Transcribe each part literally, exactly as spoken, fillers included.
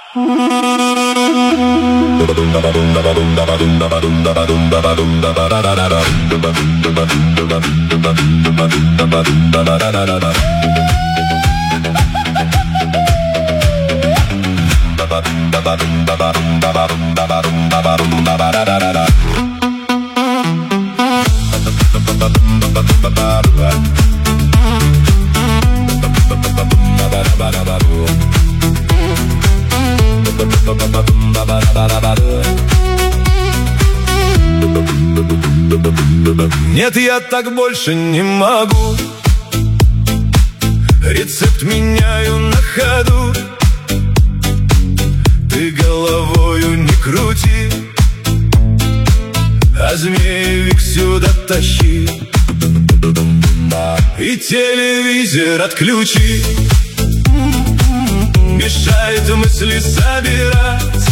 Нет, я так больше не могу. Рецепт меняю на ходу. Ты головою не крути, а змеевик сюда тащи. И телевизор отключи. Мешает мысли собирать.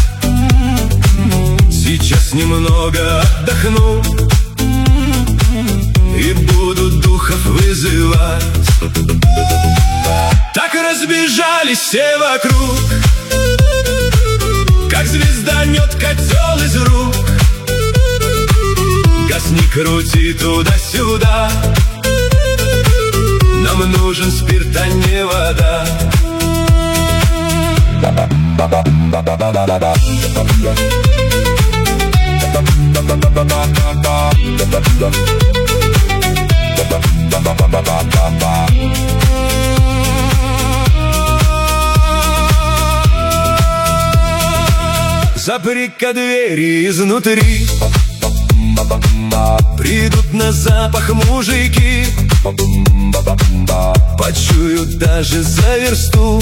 Сейчас немного отдохну и буду духов вызывать. Так разбежались все вокруг, как звезданет котел из рук. Газ не крути туда-сюда, нам нужен спирт, а не вода. Запри-ка двери изнутри, придут на запах мужики, почуют даже за версту,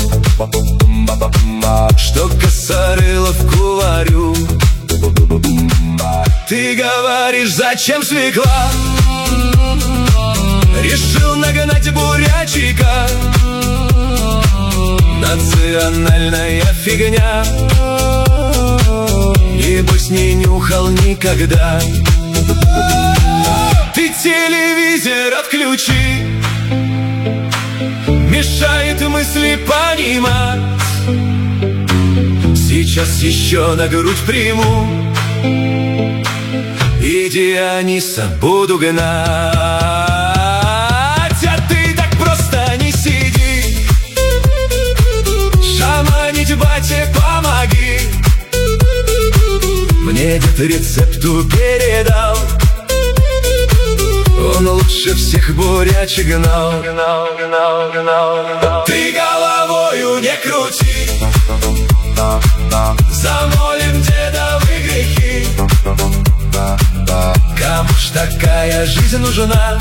что Косорылов куварю. Ты говоришь, зачем свекла? Решил нагнать бурячика. Национальная фигня, небось не нюхал никогда. Ты телевизор отключи, мешает мысли понимать. Сейчас еще на грудь приму и Диониса буду гнать. А ты так просто не сиди, шаманить бате помоги. Мне дед рецепту передал, он лучше всех бурячек гнал. Ты головою не крути, замолим дедовы грехи. Кому ж такая жизнь нужна,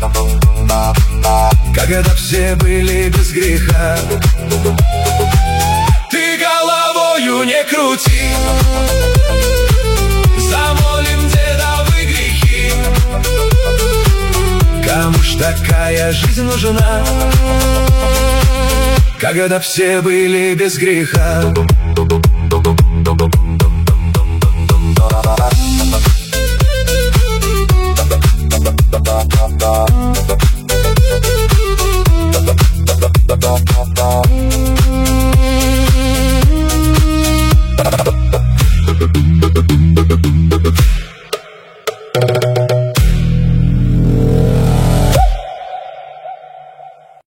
когда все были без греха? Ты головою не крути, замолим дедовы грехи. Кому ж такая жизнь нужна, когда все были без греха? Da